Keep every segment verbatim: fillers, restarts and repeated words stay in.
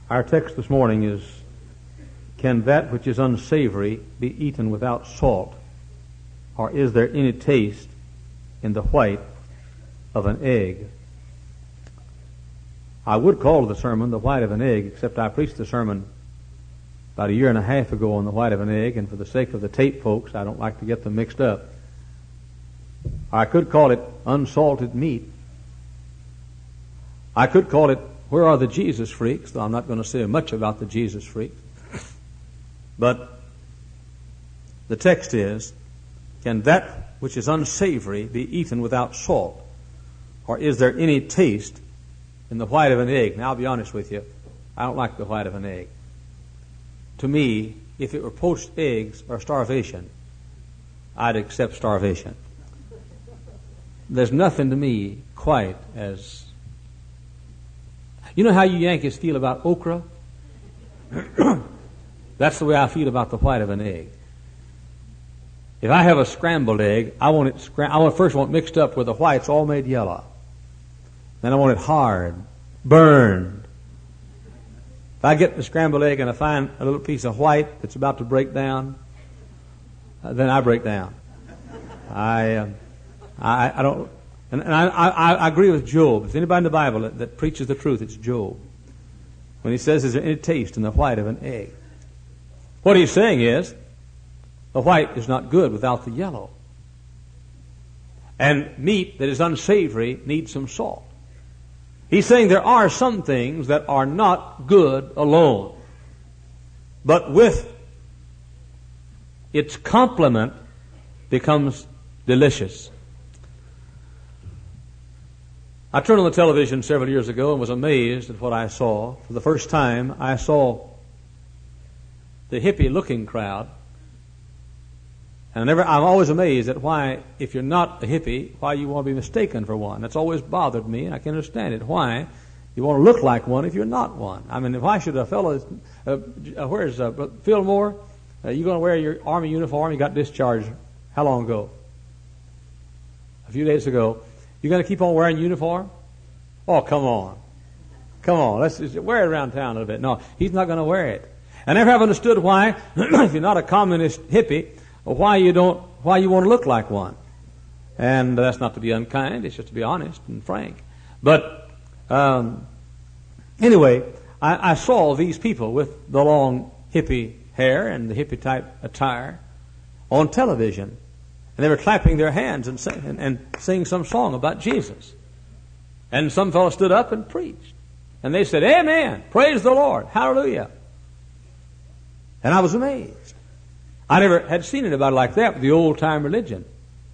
Our text this morning is, can that which is unsavory be eaten without salt? Or is there any taste in the white of an egg? I would call the sermon the white of an egg, except I preached the sermon about a year and a half ago on the white of an egg, and for the sake of the tape folks, I don't like to get them mixed up. I could call it unsalted meat. I could call it, where are the Jesus freaks? Though I'm not going to say much about the Jesus freaks. But the text is, can that which is unsavory be eaten without salt? Or is there any taste in the white of an egg? Now, I'll be honest with you. I don't like the white of an egg. To me, if it were poached eggs or starvation, I'd accept starvation. There's nothing to me quite as... You know how you Yankees feel about okra? That's the way I feel about the white of an egg. If I have a scrambled egg, I want it scram- I want, first want it mixed up where the white's all made yellow. Then I want it hard, burned. If I get the scrambled egg and I find a little piece of white that's about to break down, uh, then I break down. I, uh, I, I don't, and, and I, I, I agree with Job. If there's anybody in the Bible that, that preaches the truth, it's Job. When he says, is there any taste in the white of an egg? What he's saying is, the white is not good without the yellow. And meat that is unsavory needs some salt. He's saying there are some things that are not good alone, but with its complement becomes delicious. I turned on the television several years ago and was amazed at what I saw. For the first time, I saw the hippie-looking crowd. And I never, I'm always amazed at why, if you're not a hippie, why you want to be mistaken for one. That's always bothered me, and I can understand it. Why you want to look like one if you're not one. I mean, why should a fellow, uh, uh, where's uh, Phil Moore? Uh, you going to wear your Army uniform? You got discharged how long ago? A few days ago. You going to keep on wearing uniform? Oh, come on. Come on, let's just wear it around town a little bit. No, he's not going to wear it. I never have understood why, if you're not a communist hippie, why you don't, why you want to look like one. And that's not to be unkind, it's just to be honest and frank. But, um, anyway, I, I saw these people with the long hippie hair and the hippie type attire on television. And they were clapping their hands and, sing, and, and singing some song about Jesus. And some fellow stood up and preached. And they said, Amen, praise the Lord, hallelujah. And I was amazed. I never had seen anybody like that with the old-time religion.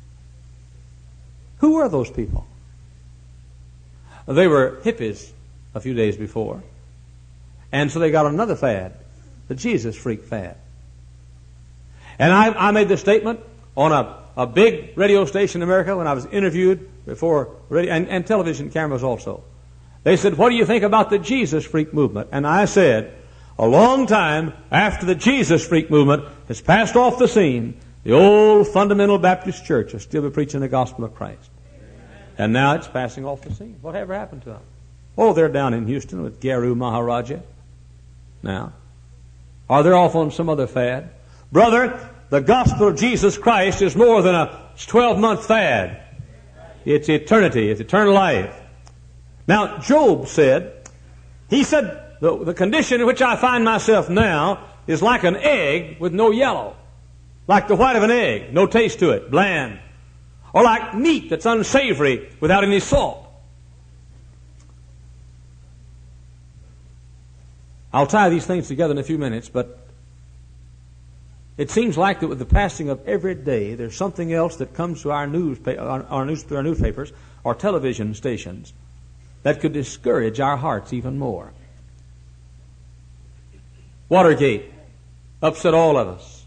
Who were those people? They were hippies a few days before. And so they got another fad, the Jesus freak fad. And I, I made this statement on a, a big radio station in America when I was interviewed before radio, and, and television cameras also. They said, what do you think about the Jesus freak movement? And I said, a long time after the Jesus freak movement has passed off the scene, the old fundamental Baptist church will still be preaching the gospel of Christ. And now it's passing off the scene. Whatever happened to them? Oh, they're down in Houston with Guru Maharaja now. Or they're off on some other fad. Brother, the gospel of Jesus Christ is more than a twelve-month fad. It's eternity. It's eternal life. Now, Job said, he said, the, the condition in which I find myself now is like an egg with no yellow. Like the white of an egg, no taste to it, bland. Or like meat that's unsavory without any salt. I'll tie these things together in a few minutes, but it seems like that with the passing of every day, there's something else that comes to our, newspa- our, our, news, our newspapers or television stations that could discourage our hearts even more. Watergate upset all of us.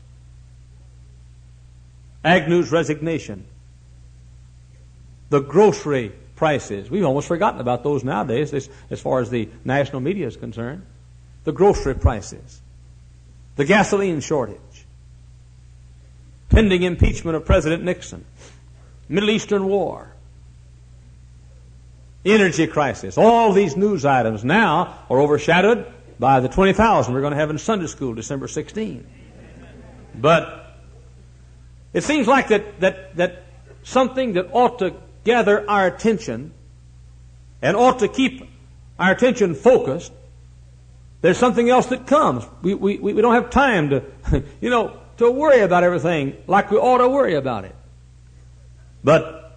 Agnew's resignation. The grocery prices. We've almost forgotten about those nowadays as, as far as the national media is concerned. The grocery prices. The gasoline shortage. Pending impeachment of President Nixon. Middle Eastern war. Energy crisis. All these news items now are overshadowed by the twenty thousand we're going to have in Sunday school December sixteenth. But it seems like that, that, that something that ought to gather our attention and ought to keep our attention focused, there's something else that comes. We, we, we don't have time to, you know, to worry about everything like we ought to worry about it. But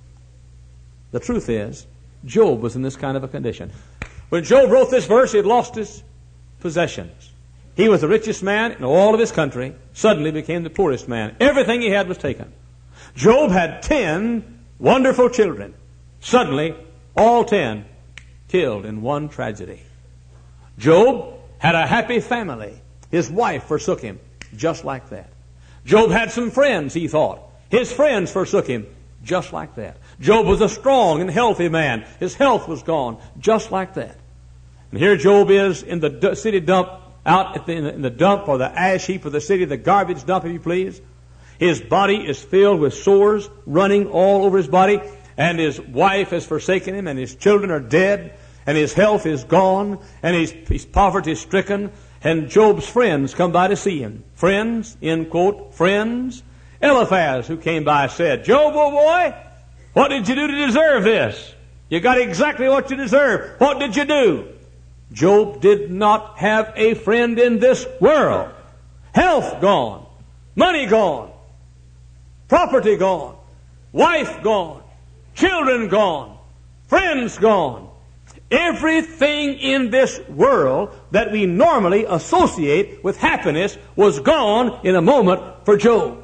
the truth is, Job was in this kind of a condition. When Job wrote this verse, he had lost his possessions. He was the richest man in all of his country, suddenly became the poorest man. Everything he had was taken. Job had ten wonderful children. Suddenly, all ten killed in one tragedy. Job had a happy family. His wife forsook him, just like that. Job had some friends, he thought. His friends forsook him, just like that. Job was a strong and healthy man. His health was gone, just like that. And here Job is in the d- city dump, out at the, in, the, in the dump or the ash heap of the city, the garbage dump, if you please. His body is filled with sores running all over his body, and his wife has forsaken him, and his children are dead, and his health is gone, and his, his poverty is stricken, and Job's friends come by to see him. Friends, end quote, friends. Eliphaz, who came by, said, Job, oh boy, what did you do to deserve this? You got exactly what you deserve. What did you do? Job did not have a friend in this world. Health gone. Money gone. Property gone. Wife gone. Children gone. Friends gone. Everything in this world that we normally associate with happiness was gone in a moment for Job.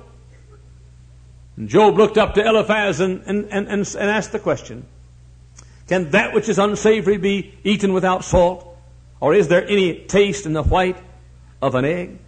And Job looked up to Eliphaz and, and, and, and, and asked the question, can that which is unsavory be eaten without salt? Or is there any taste in the white of an egg?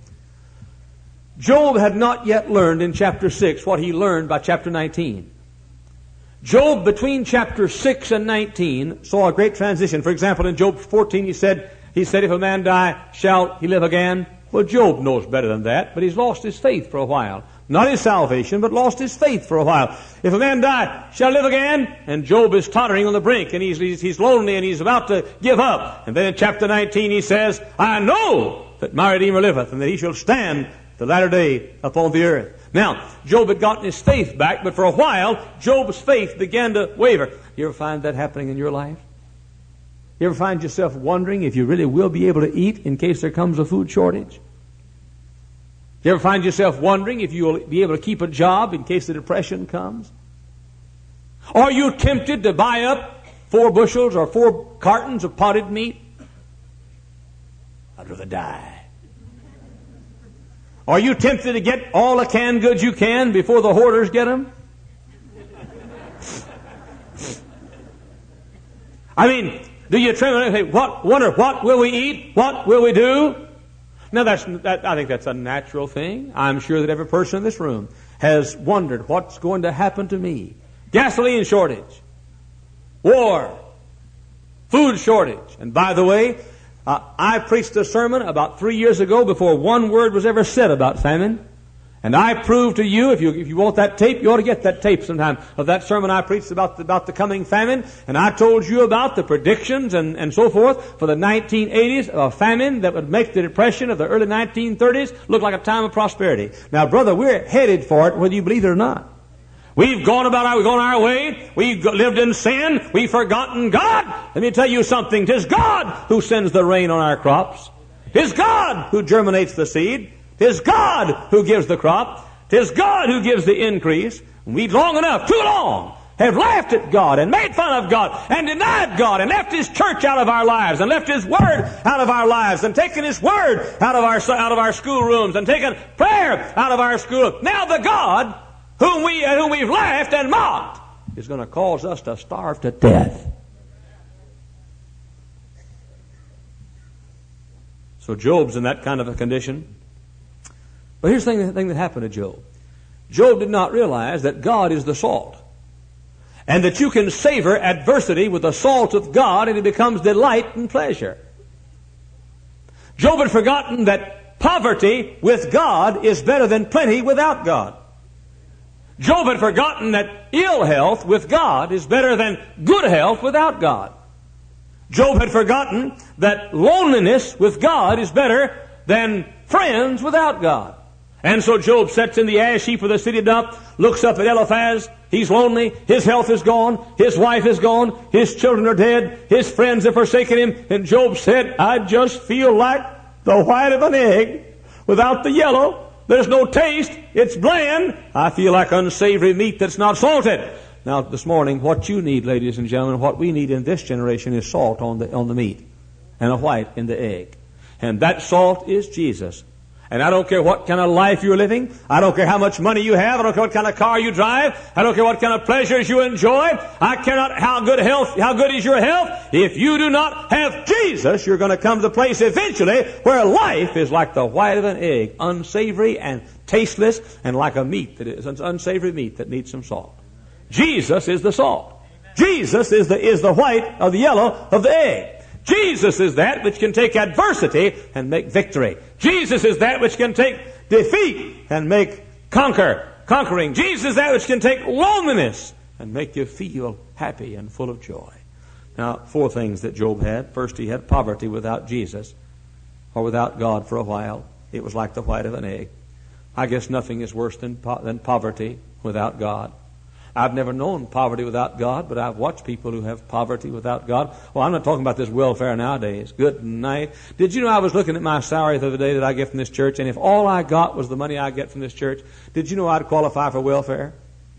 Job had not yet learned in chapter six what he learned by chapter nineteen. Job, between chapter six and nineteen, saw a great transition. For example, in Job fourteen, he said, he said, if a man die, shall he live again? Well, Job knows better than that, but he's lost his faith for a while. Not his salvation, but lost his faith for a while. If a man die, shall live again? And Job is tottering on the brink, and he's, he's, he's lonely, and he's about to give up. And then in chapter nineteen, he says, I know that my Redeemer liveth, and that he shall stand the latter day upon the earth. Now, Job had gotten his faith back, but for a while, Job's faith began to waver. You ever find that happening in your life? You ever find yourself wondering if you really will be able to eat in case there comes a food shortage? You ever find yourself wondering if you will be able to keep a job in case the depression comes? Are you tempted to buy up four bushels or four cartons of potted meat? I'd rather die. Are you tempted to get all the canned goods you can before the hoarders get them? I mean, do you tremble and say, what, wonder, what will we eat? What will we do? Now, that's, that, I think that's a natural thing. I'm sure that every person in this room has wondered what's going to happen to me. Gasoline shortage, war, food shortage. And by the way, uh, I preached a sermon about three years ago before one word was ever said about famine. And I proved to you, if you if you want that tape, you ought to get that tape sometime, of that sermon I preached about the, about the coming famine. And I told you about the predictions and, and so forth for the nineteen eighties of a famine that would make the depression of the early nineteen thirties look like a time of prosperity. Now, brother, we're headed for it whether you believe it or not. We've gone about our, we've gone our way. We've lived in sin. We've forgotten God. Let me tell you something. 'Tis God who sends the rain on our crops. 'Tis God who germinates the seed. 'Tis God who gives the crop. 'Tis God who gives the increase. We long enough, too long, have laughed at God and made fun of God and denied God and left His church out of our lives and left His Word out of our lives and taken His Word out of our, out of our schoolrooms and taken prayer out of our school. Now the God whom, we, whom we've laughed and mocked is going to cause us to starve to death. So Job's in that kind of a condition. But here's the thing, the thing that happened to Job. Job did not realize that God is the salt. And that you can savor adversity with the salt of God and it becomes delight and pleasure. Job had forgotten that poverty with God is better than plenty without God. Job had forgotten that ill health with God is better than good health without God. Job had forgotten that loneliness with God is better than friends without God. And so Job sits in the ash heap of the city dump, looks up at Eliphaz. He's lonely. His health is gone. His wife is gone. His children are dead. His friends have forsaken him. And Job said, I just feel like the white of an egg without the yellow. There's no taste. It's bland. I feel like unsavory meat that's not salted. Now, this morning, what you need, ladies and gentlemen, what we need in this generation is salt on the, on the meat and a white in the egg. And that salt is Jesus. And I don't care what kind of life you're living. I don't care how much money you have. I don't care what kind of car you drive. I don't care what kind of pleasures you enjoy. I care not how good health, how good is your health. If you do not have Jesus, you're going to come to the place eventually where life is like the white of an egg, unsavory and tasteless, and like a meat that is unsavory meat that needs some salt. Jesus is the salt. Jesus is the is the white of the yellow of the egg. Jesus is that which can take adversity and make victory. Jesus is that which can take defeat and make conquer, conquering. Jesus is that which can take loneliness and make you feel happy and full of joy. Now, four things that Job had. First, he had poverty without Jesus or without God for a while. It was like the white of an egg. I guess nothing is worse than, po- than poverty without God. I've never known poverty without God, but I've watched people who have poverty without God. Well, I'm not talking about this welfare nowadays. Good night. Did you know I was looking at my salary the other day that I get from this church, and if all I got was the money I get from this church, did you know I'd qualify for welfare?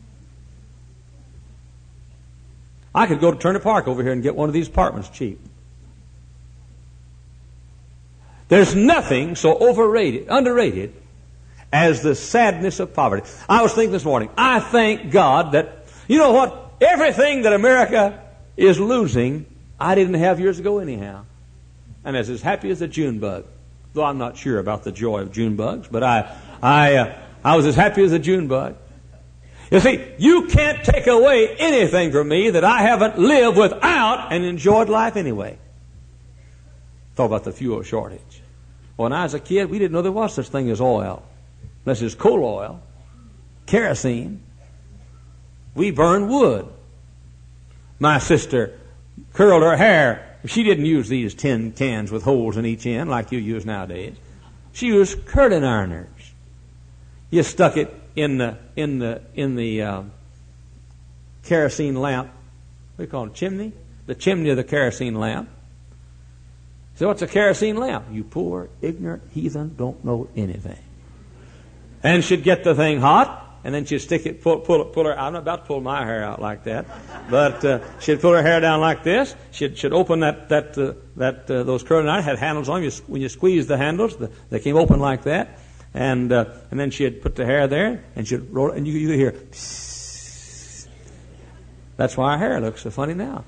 I could go to Turner Park over here and get one of these apartments cheap. There's nothing so overrated, underrated, as the sadness of poverty. I was thinking this morning, I thank God that, you know what, everything that America is losing, I didn't have years ago anyhow. And I was as happy as a June bug. Though I'm not sure about the joy of June bugs, but I, I, uh, I was as happy as a June bug. You see, you can't take away anything from me that I haven't lived without and enjoyed life anyway. Thought about the fuel shortage. When I was a kid, we didn't know there was such thing as oil. Unless it's coal oil, kerosene. We burned wood. My sister curled her hair. She didn't use these tin cans with holes in each end like you use nowadays. She used curling ironers. You stuck it in the in the in the uh, kerosene lamp. What do you call it? Chimney? The chimney of the kerosene lamp. So what's a kerosene lamp? You poor, ignorant heathen don't know anything. And she'd get the thing hot, and then she'd stick it, pull, pull, pull her. I'm not about to pull my hair out like that, but uh, she'd pull her hair down like this. She'd, she'd open that that uh, that uh, those curling irons had handles on them. You, when you squeeze the handles, the, they came open like that, and uh, and then she'd put the hair there, and she'd roll, and you you hear. Psst. That's why our hair looks so funny now.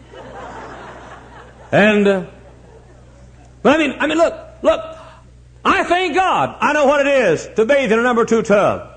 And uh, but I mean, I mean, look, look. I thank God I know what it is to bathe in a number two tub.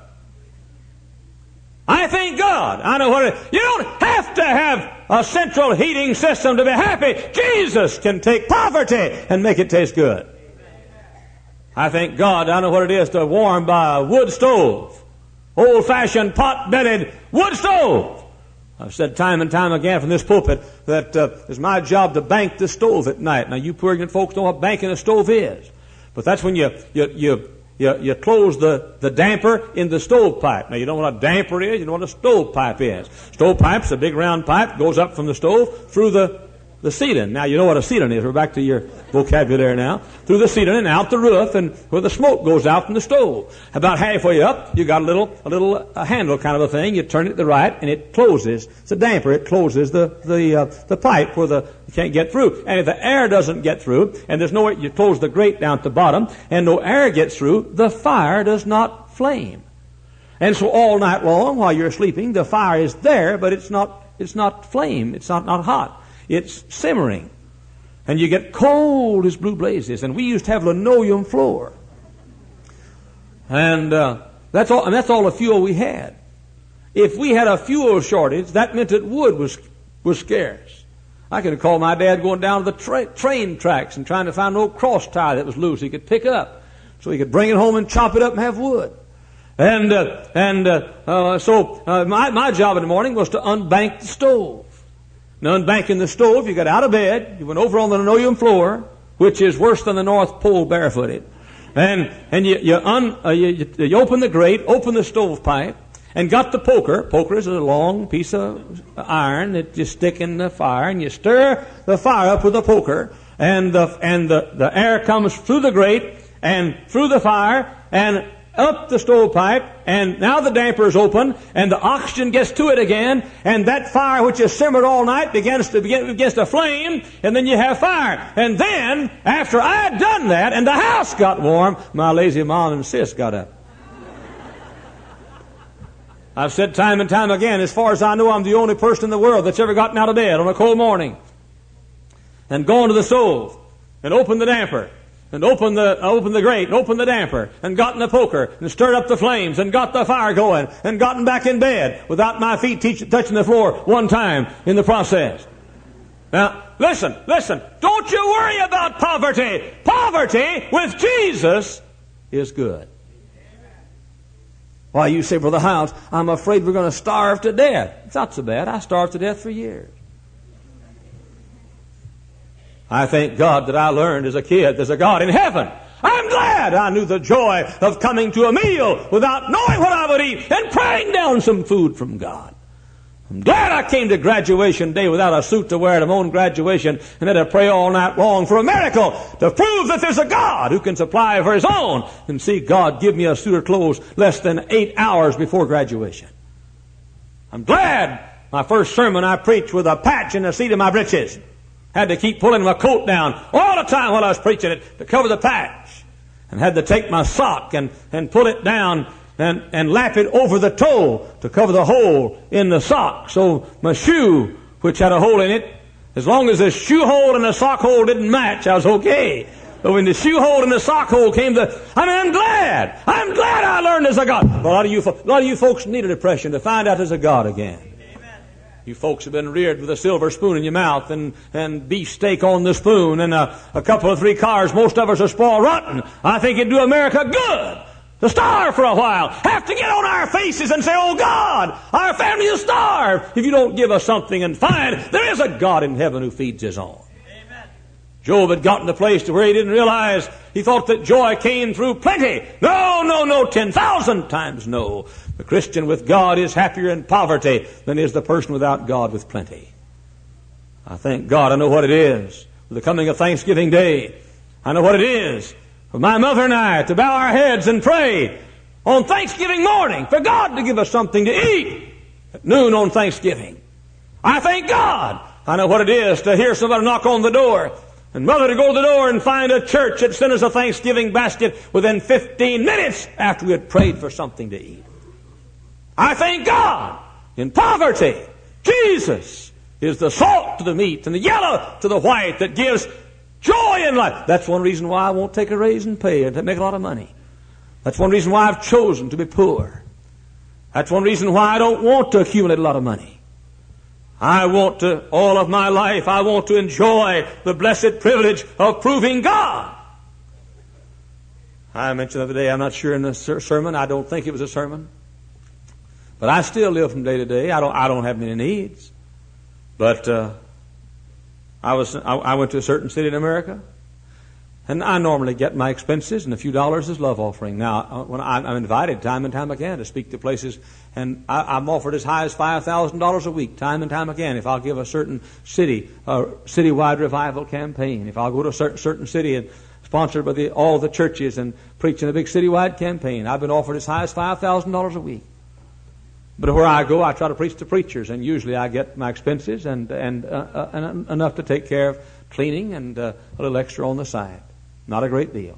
I thank God I know what it is. You don't have to have a central heating system to be happy. Jesus can take poverty and make it taste good. I thank God I know what it is to warm by a wood stove. Old-fashioned pot-bedded wood stove. I've said time and time again from this pulpit that uh, it's my job to bank the stove at night. Now, you poor ignorant folks know what banking a stove is. But that's when you you you you, you close the, the damper in the stovepipe. Now, you know what a damper is? You know what a stovepipe is. Stovepipe's a big round pipe, goes up from the stove through the, the ceiling. Now, you know what a ceiling is. We're back to your vocabulary now. Through the ceiling and out the roof, and where the smoke goes out from the stove. About halfway up, you got a little a little a handle kind of a thing. You turn it to the right, and it closes. It's a damper. It closes the the uh, the pipe where the you can't get through. And if the air doesn't get through, and there's no way, you close the grate down at the bottom, and no air gets through, the fire does not flame. And so all night long, while you're sleeping, the fire is there, but it's not it's not flame. It's not not hot. It's simmering. And you get cold as blue blazes. And we used to have linoleum floor. And uh, that's all. And that's all the fuel we had. If we had a fuel shortage, that meant that wood was was scarce. I could have called my dad going down to the tra- train tracks and trying to find an old cross tie that was loose he could pick up, so he could bring it home and chop it up and have wood. And uh, and uh, uh, so uh, my my job in the morning was to unbank the stove. and unbanking the stove. You got out of bed. You went over on the linoleum floor, which is worse than the North Pole barefooted. And and you you, un, uh, you you open the grate, open the stovepipe, and got the poker. Poker is a long piece of iron that you stick in the fire, and you stir the fire up with the poker, and the and the, the air comes through the grate and through the fire and up the stovepipe, and now the damper is open, and the oxygen gets to it again, and that fire which has simmered all night begins to begin, begins to flame, and then you have fire. And then, after I had done that, and the house got warm, my lazy mom and sis got up. I've said time and time again, as far as I know, I'm the only person in the world that's ever gotten out of bed on a cold morning and gone to the stove and opened the damper and opened the opened the grate and opened the damper and gotten the poker and stirred up the flames and got the fire going and gotten back in bed without my feet teach, touching the floor one time in the process. Now, listen, listen. Don't you worry about poverty. Poverty with Jesus is good. Why, you say, Brother Hiles, I'm afraid we're going to starve to death. It's not so bad. I starved to death for years. I thank God that I learned as a kid there's a God in heaven. I'm glad I knew the joy of coming to a meal without knowing what I would eat and praying down some food from God. I'm glad I came to graduation day without a suit to wear at my own graduation and had to pray all night long for a miracle to prove that there's a God who can supply for His own, and see God give me a suit of clothes less than eight hours before graduation. I'm glad my first sermon I preached with a patch in the seat of my breeches. Had to keep pulling my coat down all the time while I was preaching it to cover the patch. And had to take my sock and, and pull it down and, and lap it over the toe to cover the hole in the sock. So my shoe, which had a hole in it, as long as the shoe hole and the sock hole didn't match, I was okay. But when the shoe hole and the sock hole came to, I mean, I'm glad. I'm glad I learned there's a God. But a lot of you, a lot of you folks need a depression to find out there's a God again. You folks have been reared with a silver spoon in your mouth and, and beef steak on the spoon and a, a couple of three cars. Most of us are spoiled rotten. I think it'd do America good to starve for a while. Have to get on our faces and say, oh God, our family is starved. If you don't give us something and find there is a God in heaven who feeds His own. Amen. Job had gotten to a place to where he didn't realize, he thought that joy came through plenty. No, no, no, ten thousand times no. The Christian with God is happier in poverty than is the person without God with plenty. I thank God I know what it is with the coming of Thanksgiving Day. I know what it is for my mother and I to bow our heads and pray on Thanksgiving morning for God to give us something to eat at noon on Thanksgiving. I thank God I know what it is to hear somebody knock on the door and mother to go to the door and find a church that sent us a Thanksgiving basket within fifteen minutes after we had prayed for something to eat. I thank God in poverty. Jesus is the salt to the meat and the yellow to the white that gives joy in life. That's one reason why I won't take a raise in pay and make a lot of money. That's one reason why I've chosen to be poor. That's one reason why I don't want to accumulate a lot of money. I want to, all of my life, I want to enjoy the blessed privilege of proving God. I mentioned the other day, I'm not sure in the sermon, I don't think it was a sermon. But I still live from day to day. I don't. I don't have many needs. But uh, I was. I, I went to a certain city in America, and I normally get my expenses and a few dollars as love offering. Now, when I, I'm invited time and time again to speak to places, and I, I'm offered as high as five thousand dollars a week, time and time again, if I'll give a certain city a citywide revival campaign. If I'll go to a certain, certain city and sponsored by the, all the churches and preach in a big citywide campaign, I've been offered as high as five thousand dollars a week. But where I go, I try to preach to preachers, and usually I get my expenses and and, uh, uh, and enough to take care of cleaning and uh, a little extra on the side. Not a great deal.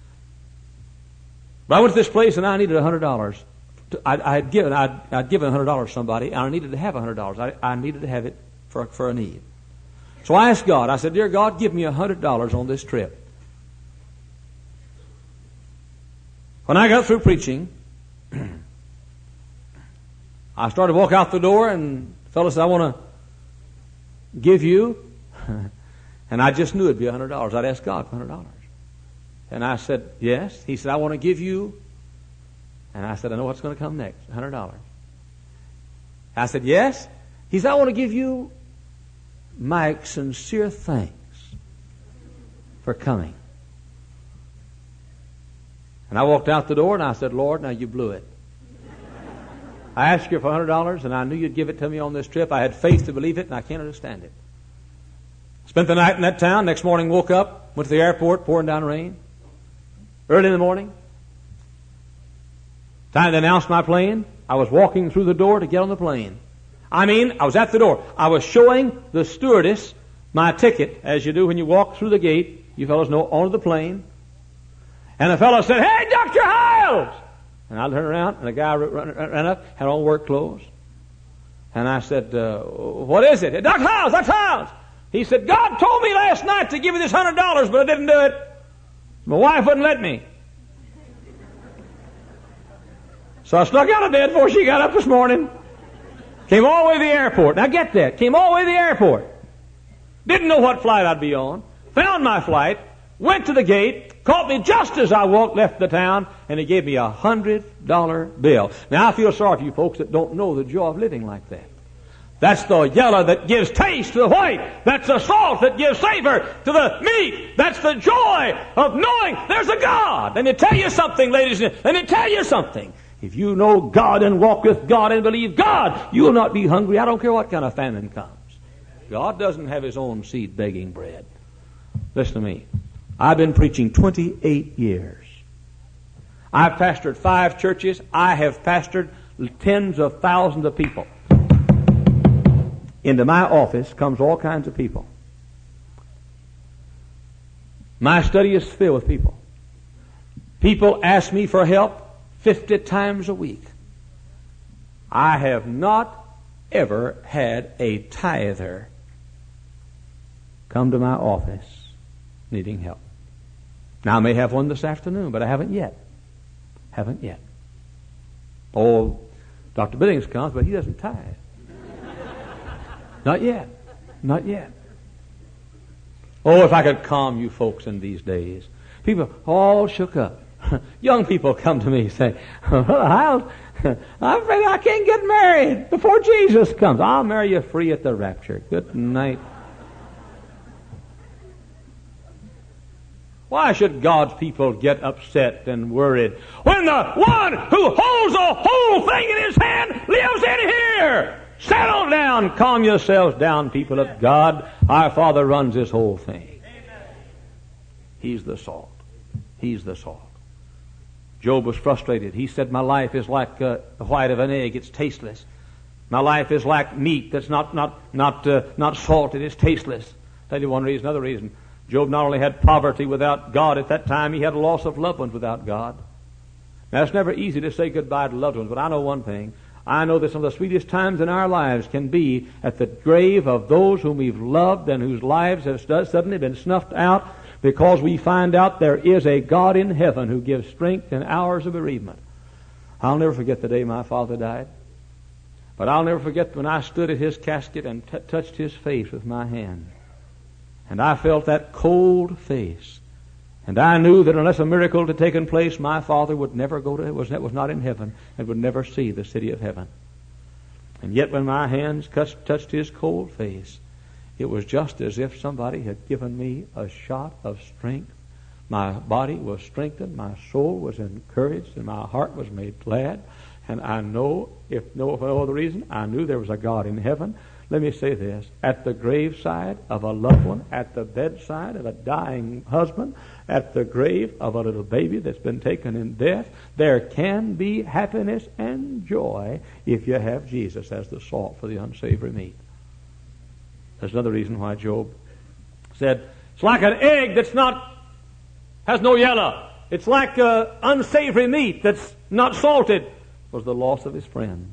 But I went to this place and I needed a hundred dollars. I, I had given I'd, I'd given a hundred dollars to somebody, and I needed to have a hundred dollars. I, I needed to have it for for a need. So I asked God. I said, "Dear God, give me a hundred dollars on this trip." When I got through preaching, I started to walk out the door, and the fellow said, "I want to give you," and I just knew it'd be a hundred dollars. I'd asked God for a hundred dollars, and I said, "Yes." He said, "I want to give you," and I said, "I know what's going to come next, a hundred dollars." I said, "Yes." He said, "I want to give you my sincere thanks for coming. And I walked out the door and I said, Lord, now you blew it. I asked you for one hundred dollars and I knew you'd give it to me on this trip. I had faith to believe it and I can't understand it. Spent the night in that town. Next morning woke up, went to the airport, pouring down rain. Early in the morning, time to announce my plane, I was walking through the door to get on the plane. I mean, I was at the door. I was showing the stewardess my ticket, as you do when you walk through the gate. You fellows know, onto the plane. And the fellow said, hey, Doctor Hiles! And I turned around, and the guy ran, ran up, had on work clothes. And I said, uh, what is it? Doctor Hiles, Doctor Hiles! He said, God told me last night to give you this one hundred dollars, but I didn't do it. My wife wouldn't let me. So I snuck out of bed before she got up this morning. Came all the way to the airport. Now get that. Came all the way to the airport. Didn't know what flight I'd be on. Found my flight. Went to the gate. Caught me just as I walked, left the town. And he gave me a hundred dollar bill. Now I feel sorry for you folks that don't know the joy of living like that. That's the yellow that gives taste to the white. That's the salt that gives savor to the meat. That's the joy of knowing there's a God. Let me tell you something, ladies and gentlemen. Let me tell you something. If you know God and walk with God and believe God, you will not be hungry. I don't care what kind of famine comes. God doesn't have His own seed begging bread. Listen to me. I've been preaching twenty-eight years. I've pastored five churches. I have pastored tens of thousands of people. Into my office comes all kinds of people. My study is filled with people. People ask me for help fifty times a week. I have not ever had a tither come to my office needing help. Now I may have one this afternoon, but I haven't yet. Haven't yet. Oh, Doctor Billings comes, but he doesn't tithe. Not yet. Not yet. Oh, if I could calm you folks in these days. People all shook up. Young people come to me and say, well, I'm afraid I can't get married before Jesus comes. I'll marry you free at the rapture. Good night. Why should God's people get upset and worried when the one who holds the whole thing in His hand lives in here? Settle down. Calm yourselves down, people of God. Our Father runs this whole thing. He's the salt. He's the salt. Job was frustrated. He said, my life is like uh, the white of an egg. It's tasteless. My life is like meat that's not not not uh, not salted. It's tasteless. Tell you one reason. Another reason. Job not only had poverty without God at that time, he had a loss of loved ones without God. Now, it's never easy to say goodbye to loved ones, but I know one thing. I know that some of the sweetest times in our lives can be at the grave of those whom we've loved and whose lives have suddenly been snuffed out because we find out there is a God in heaven who gives strength in hours of bereavement. I'll never forget the day my father died. But I'll never forget when I stood at his casket and t- touched his face with my hand. And I felt that cold face. And I knew that unless a miracle had taken place, my father would never go to, was, was not in heaven, and would never see the city of heaven. And yet when my hands touched his cold face, it was just as if somebody had given me a shot of strength. My body was strengthened, my soul was encouraged, and my heart was made glad. And I know, if no, for no other reason, I knew there was a God in heaven. Let me say this, at the graveside of a loved one, at the bedside of a dying husband, at the grave of a little baby that's been taken in death, there can be happiness and joy if you have Jesus as the salt for the unsavory meat. There's another reason why Job said, it's like an egg that's not, has no yellow. It's like uh, unsavory meat that's not salted. It was the loss of his friends.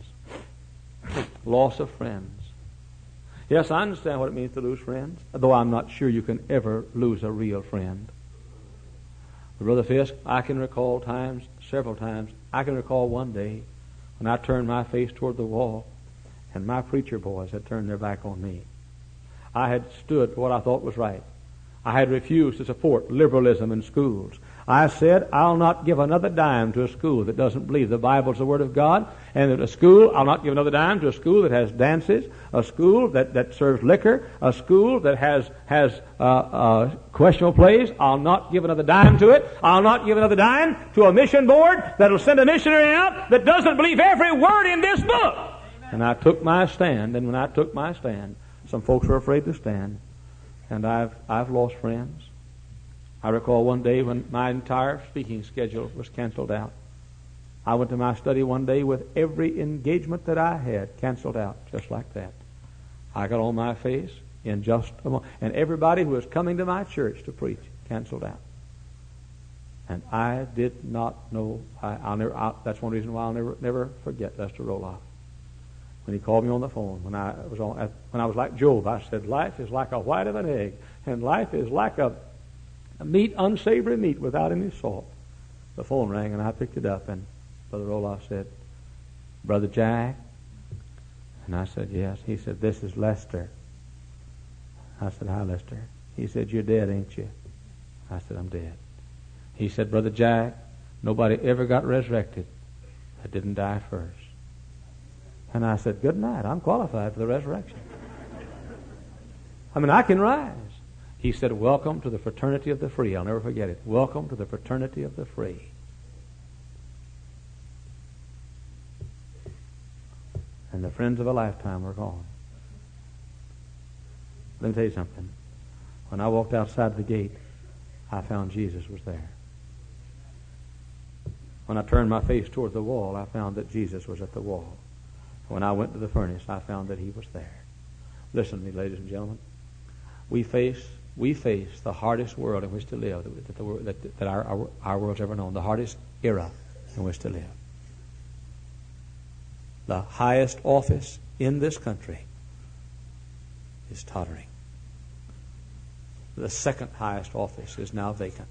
Loss of friends. Yes, I understand what it means to lose friends, though I'm not sure you can ever lose a real friend. But Brother Fisk, I can recall times, several times, I can recall one day when I turned my face toward the wall and my preacher boys had turned their back on me. I had stood for what I thought was right. I had refused to support liberalism in schools. I said, I'll not give another dime to a school that doesn't believe the Bible's the Word of God. And at a school, I'll not give another dime to a school that has dances, a school that, that serves liquor, a school that has, has uh, uh, questionable plays. I'll not give another dime to it. I'll not give another dime to a mission board that'll send a missionary out that doesn't believe every word in this book. Amen. And I took my stand, and when I took my stand, some folks were afraid to stand. And I've, I've lost friends. I recall one day when my entire speaking schedule was canceled out. I went to my study one day with every engagement that I had canceled out, just like that. I got on my face in just a moment. And everybody who was coming to my church to preach canceled out. And I did not know. I, I'll never. I, that's one reason why I'll never, never forget Lester Roloff. When he called me on the phone, when I was on, when I was like Job, I said, "Life is like a white of an egg, and life is like a meat, unsavory meat without any salt." The phone rang, and I picked it up, and Brother Roloff said, "Brother Jack?" And I said, "Yes." He said, "This is Lester." I said, "Hi, Lester." He said, "You're dead, ain't you?" I said, "I'm dead." He said, "Brother Jack, nobody ever got resurrected that didn't die first." And I said, "Good night. I'm qualified for the resurrection. I mean, I can rise." He said, "Welcome to the fraternity of the free." I'll never forget it. Welcome to the fraternity of the free. And the friends of a lifetime were gone. Let me tell you something. When I walked outside the gate, I found Jesus was there. When I turned my face toward the wall, I found that Jesus was at the wall. When I went to the furnace, I found that he was there. Listen to me, ladies and gentlemen. We face we face the hardest world in which to live that, the, that, that our, our, our world's ever known, the hardest era in which to live. The highest office in this country is tottering. The second highest office is now vacant.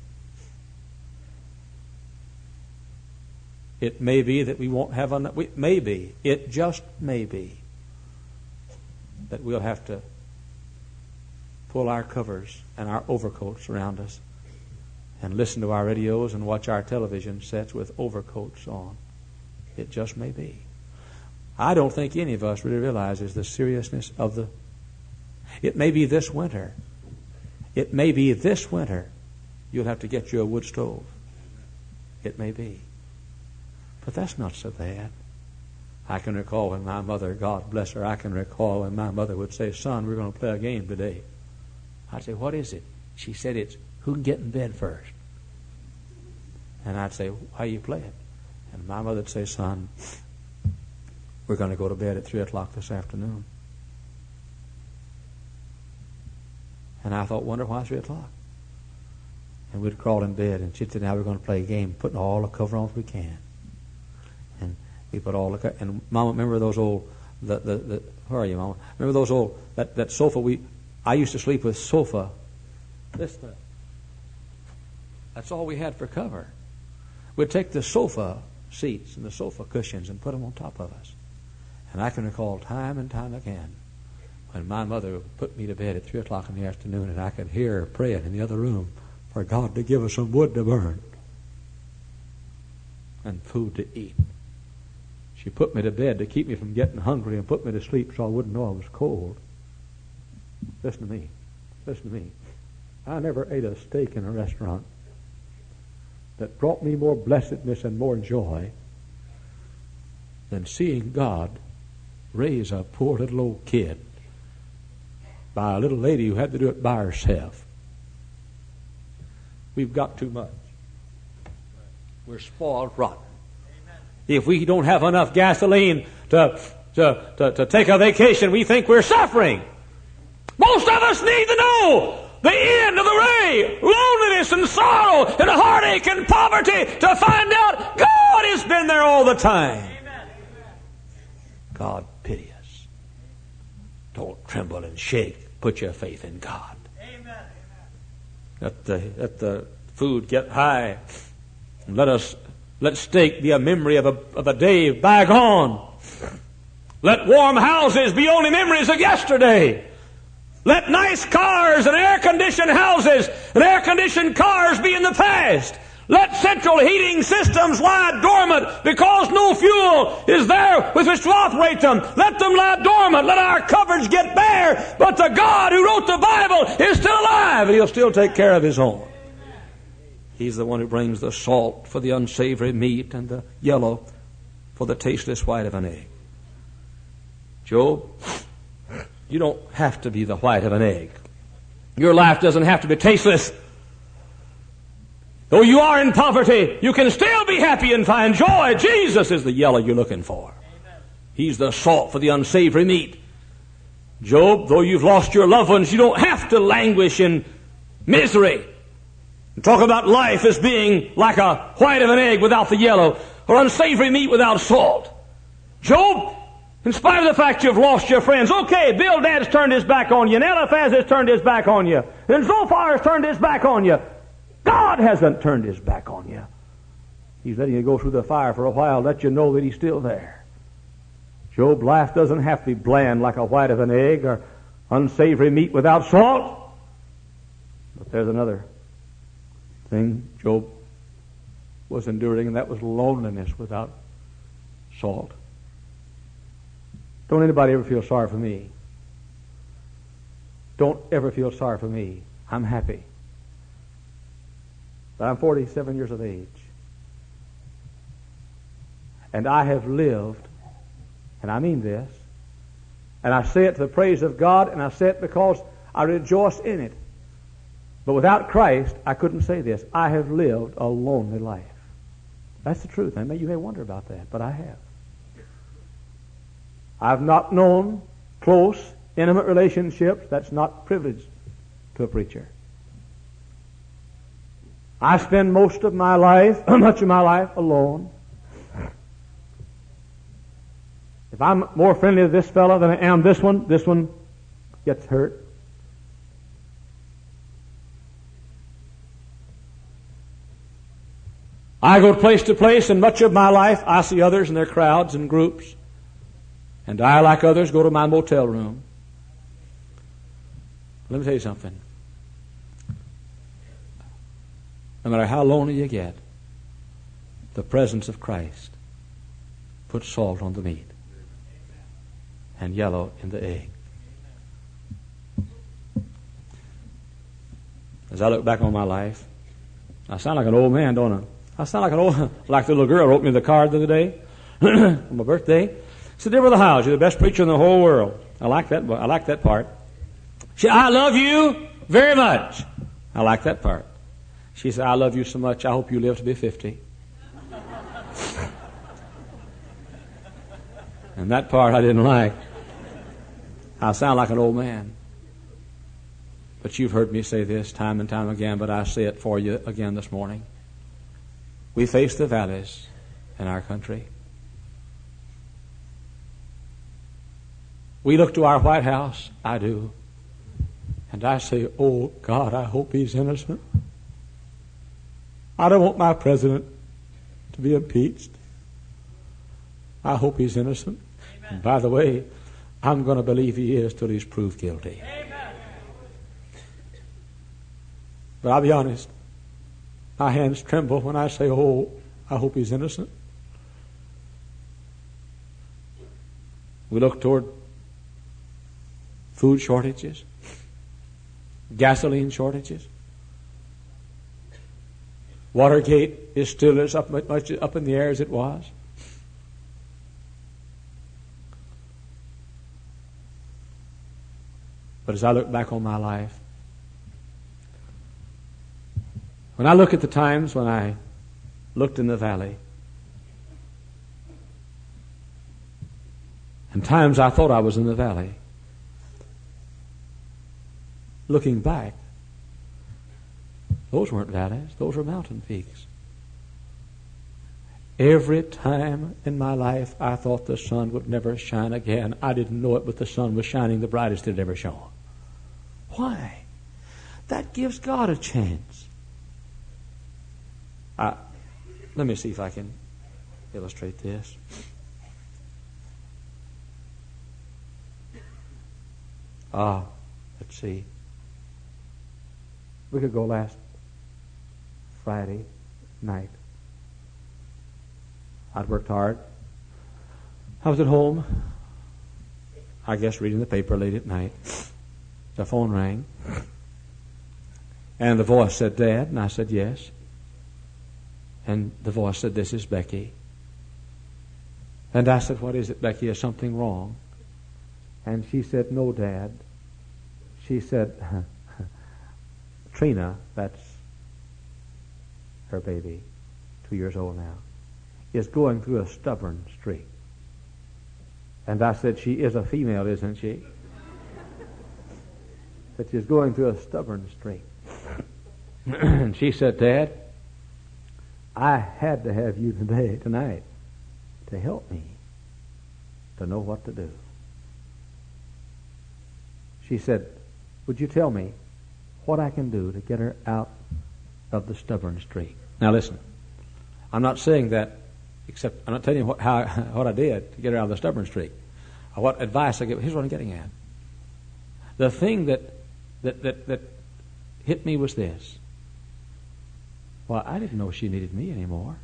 It may be that we won't have enough. Maybe, it just may be, that we'll have to pull our covers and our overcoats around us and listen to our radios and watch our television sets with overcoats on. It just may be. I don't think any of us really realizes the seriousness of the... It may be this winter. It may be this winter you'll have to get you a wood stove. It may be. But that's not so bad. I can recall when my mother, God bless her, I can recall when my mother would say, "Son, we're going to play a game today." I'd say, "What is it?" She said, "It's who can get in bed first." And I'd say, "How you play it?" And my mother would say, "Son, we're going to go to bed at three o'clock this afternoon." And I thought, wonder why three o'clock? And we'd crawl in bed, and she'd say, "Now we're going to play a game, putting all the cover on as we can." And we put all the co- and Mama, remember those old the the, the where are you, Mama? Remember those old that, that sofa we I used to sleep with sofa. This stuff. That's all we had for cover. We'd take the sofa seats and the sofa cushions and put them on top of us. And I can recall time and time again when my mother would put me to bed at three o'clock in the afternoon, and I could hear her praying in the other room for God to give us some wood to burn and food to eat. She put me to bed to keep me from getting hungry and put me to sleep so I wouldn't know I was cold. Listen to me. Listen to me. I never ate a steak in a restaurant that brought me more blessedness and more joy than seeing God raise a poor little old kid by a little lady who had to do it by herself. We've got too much. We're spoiled rotten. If we don't have enough gasoline to, to, to, to take a vacation, we think we're suffering. Most of us need to know the end of the way, loneliness and sorrow and heartache and poverty, to find out God has been there all the time. God pity us. Don't tremble and shake. Put your faith in God. Let the, let the food get high. And let us Let steak be a memory of a, of a day bygone. Let warm houses be only memories of yesterday. Let nice cars and air-conditioned houses and air-conditioned cars be in the past. Let central heating systems lie dormant because no fuel is there with which to operate them. Let them lie dormant. Let our cupboards get bare. But the God who wrote the Bible is still alive, and He'll still take care of His own. He's the one who brings the salt for the unsavory meat and the yellow for the tasteless white of an egg. Job, you don't have to be the white of an egg. Your life doesn't have to be tasteless. Though you are in poverty, you can still be happy and find joy. Jesus is the yellow you're looking for. He's the salt for the unsavory meat. Job, though you've lost your loved ones, you don't have to languish in misery. And talk about life as being like a white of an egg without the yellow, or unsavory meat without salt. Job, in spite of the fact you've lost your friends, okay, Bildad's turned his back on you, and Eliphaz has turned his back on you, and Zophar has turned his back on you. God hasn't turned His back on you. He's letting you go through the fire for a while, let you know that He's still there. Job's life doesn't have to be bland like a white of an egg or unsavory meat without salt. But there's another thing Job was enduring, and that was loneliness without salt. Don't anybody ever feel sorry for me. Don't ever feel sorry for me. I'm happy. But I'm forty-seven years of age. And I have lived, and I mean this, and I say it to the praise of God, and I say it because I rejoice in it. But without Christ, I couldn't say this. I have lived a lonely life. That's the truth. I mean, you may wonder about that, but I have. I've not known close, intimate relationships. That's not privilege to a preacher. I spend most of my life, much of my life, alone. If I'm more friendly to this fellow than I am this one, this one gets hurt. I go place to place, and much of my life I see others in their crowds and groups. And I, like others, go to my motel room. Let me tell you something. No matter how lonely you get, the presence of Christ puts salt on the meat and yellow in the egg. As I look back on my life, I sound like an old man, don't I? I sound like an old, like the little girl wrote me the card the other day on my birthday. Said, "Dear Brother Howes, you're the best preacher in the whole world." I like that. I like that part. She, "I love you very much." I like that part. She said, "I love you so much, I hope you live to be fifty. And that part I didn't like. I sound like an old man. But you've heard me say this time and time again, but I say it for you again this morning. We face the valleys in our country. We look to our White House, I do, and I say, "Oh God, I hope he's innocent. I don't want my president to be impeached. I hope he's innocent." And by the way, I'm going to believe he is till he's proved guilty. Amen. But I'll be honest, my hands tremble when I say, "Oh, I hope he's innocent." We look toward food shortages, gasoline shortages. Watergate is still as up, much up in the air as it was. But as I look back on my life, when I look at the times when I looked in the valley, and times I thought I was in the valley, looking back, those weren't valleys, those were mountain peaks. Every time in my life I thought the sun would never shine again. I didn't know it, but the sun was shining the brightest it had ever shone. Why? That gives God a chance. I, let me see if I can illustrate this. Ah, let's see. We could go last Friday. night. I'd worked hard. I was at home, I guess reading the paper late at night. The phone rang. And the voice said, Dad? And I said, yes. And the voice said, this is Becky. And I said, what is it, Becky? Is something wrong? And she said, no, Dad. She said, Trina, that's her baby, two years old now, is going through a stubborn streak. And I said, she is a female, isn't she? That she's going through a stubborn streak. And she said, Dad, I had to have you today, tonight, to help me to know what to do. She said, would you tell me what I can do to get her out of the stubborn streak? Now listen, I'm not saying that, except I'm not telling you what, how, what I did to get her out of the stubborn streak. What advice I give. Here's what I'm getting at. The thing that that that, that hit me was this. Well, I didn't know she needed me anymore.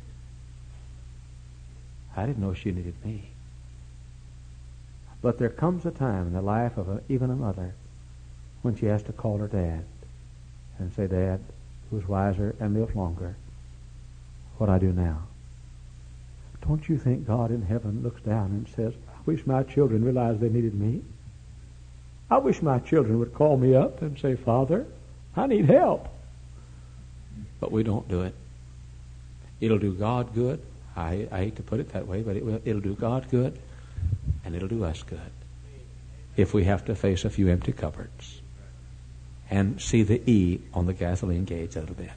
I didn't know she needed me. But there comes a time in the life of a, even a mother when she has to call her dad and say, Dad, who's wiser and lives longer, what I do now. Don't you think God in heaven looks down and says, I wish my children realized they needed me? I wish my children would call me up and say, Father, I need help. But we don't do it. It'll do God good. I, I hate to put it that way, but it will, it'll do God good, and it'll do us good if we have to face a few empty cupboards and see the E on the gasoline gauge a little bit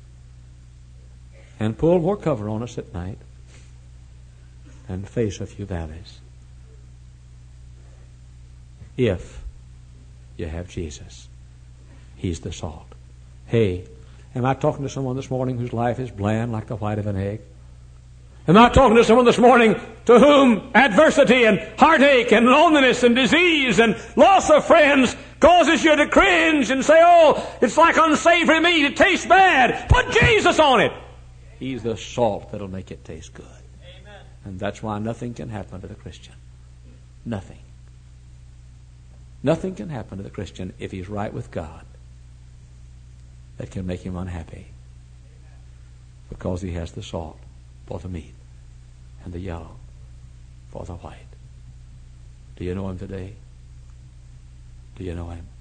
and pull more cover on us at night and face a few valleys. If you have Jesus, He's the salt. Hey, am I talking to someone this morning whose life is bland like the white of an egg? Am I talking to someone this morning to whom adversity and heartache and loneliness and disease and loss of friends causes you to cringe and say, oh, it's like unsavory meat, it tastes bad. Put Jesus on it. He's the salt that'll make it taste good. Amen. And that's why nothing can happen to the Christian. Nothing. Nothing can happen to the Christian if he's right with God that can make him unhappy, because he has the salt for the meat and the yellow for the white. Do you know Him today? Do you know Him?